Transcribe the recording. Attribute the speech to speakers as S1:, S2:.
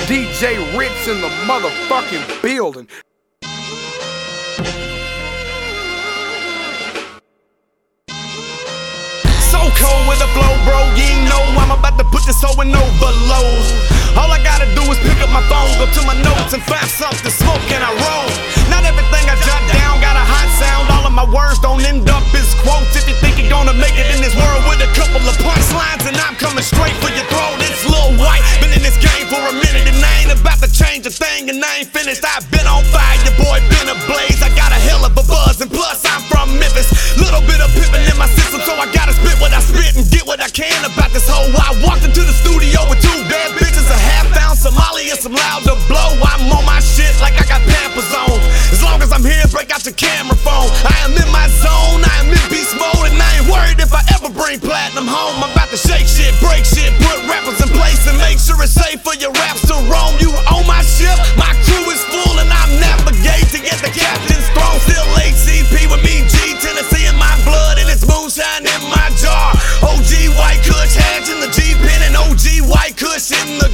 S1: DJ Ritz in the motherfucking building.
S2: So cold with the flow, bro, you ain't know I'm about to put this hoe in overload. All I gotta do is pick up my phone, go to my notes and find something, smoke and I roll. Not everything I jot down got a hot sound, all of my words don't end up as quotes. If you think you're gonna make it in this world with a couple of punchlines, and I'm coming straight for your throat. It's Lil White, been in this game for a minute and I ain't about to change a thing, and I ain't finished. I've been on fire, your boy been ablaze. I got a hell of a buzz, and plus I'm from Memphis. Little bit of pimpin' in my system, so I gotta spit what I spit and get what I can about this hoe. I walked into the studio with two bad bitches, a half-pound Somali and some loud to blow. I'm on my shit like I got Pampers on. As long as I'm here, break out your camera phone. I am in my zone, I am in beast mode, and I ain't worried if I ever bring platinum home. I'm about to shake shit, break shit, put rappers in place and make sure it's safe for your raps to roam. You on my ship, my crew is full and I'm navigating at the captain's throne. Still HCP with me, G, Tennessee in my blood and it's moonshine in my jar. OG White Kush, hash in the G pen and OG White Kush in the